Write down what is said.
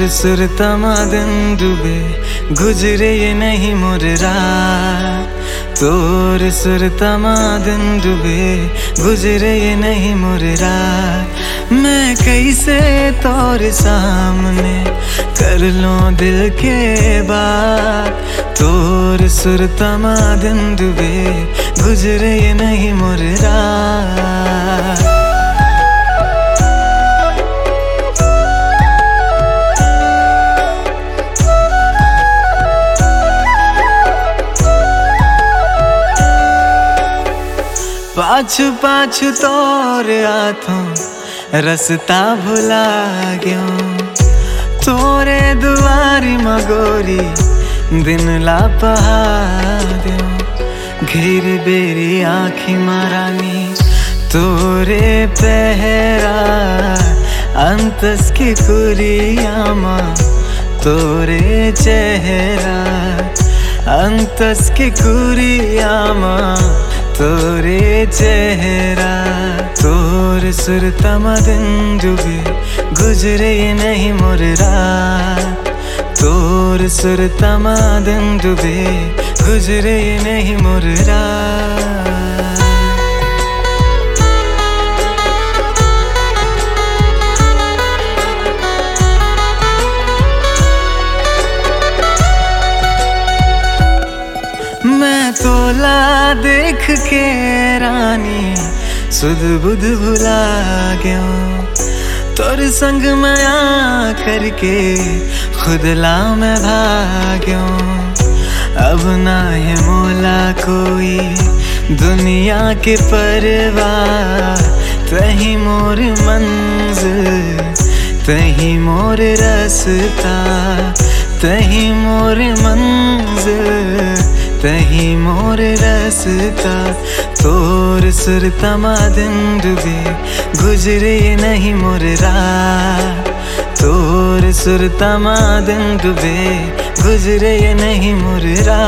सुरतमा दिन डूबे गुजरे ये नहीं मोर रात। तोर सुरतमा दिन डूबे गुजरे ये नहीं मोर रात। मैं कैसे तोर सामने कर लूं दिल के बात। तोर सुरतमा दिन डूबे गुजरे ये नहीं मोर रात। पाछू पाछू तोर आथों रस्ता भुला गयो। तोरे दुआरी मगोरी दिन ला पहाड़ो। घेर बेरी आँखी मारानी तोरे पहरा। अंतस की कुरियामा तोरे चेहरा। अंतस की कुरियामा तोरे चेहरा। तोर सुरतमा दिन डूबे गुजरे ये नहीं मोर रात। तोर सुरतमा दिन डूबे गुजरे ये नहीं मोर रात। मैं तोला देख के रानी सुध बुध भुला गयो। तोर संग मैं आ करके खुद ला मैं भाग्यो। अब ना है मोला कोई दुनिया के परवाह। तही मोर मंजिल तही मोर रास्ता। तही मोर मंजिल तही मोर रास्ता। तोर सुरतमा दिन डूबे गुजरे नहीं मोर रात। तोर सुरतमा दिन डूबे गुजरे नहीं मोर रात।